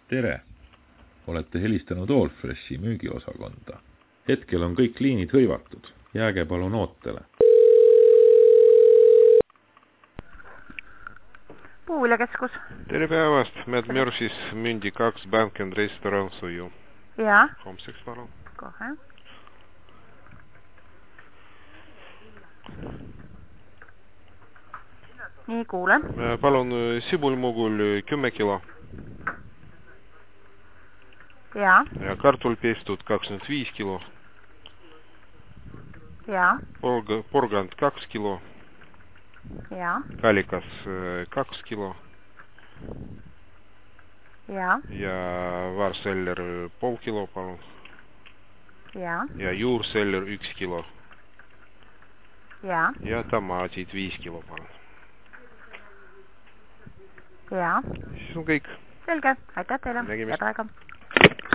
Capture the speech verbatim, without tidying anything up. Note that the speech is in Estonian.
Tere! Olete helistanud Allfreshi müügiosakonda. Hetkel on kõik liinid hõivatud. Jääge palun ootele. Puuviljakeskus. Tere päevast, Mad Murphys Mündi kaks Bank and Restaurant suju. Jaa. Homseks palun. Kohe. Nii, kuule. Palun sibulmugul kümme kilo. Jaa. Ja kartul pestud kakskümmend viis kilo. Jaa. Porg porgand kaks kilo. Jaa. Kalikas kaks kilo. Jaa. Ja vaarseller pool kilo, palun. Jaa. Ja juurseller üks kilo. Jaa. Ja tomaatid viis kilo, palun. Jaa. Siis on kõik. Selge, aitäh teile. Nägemist. Head aega.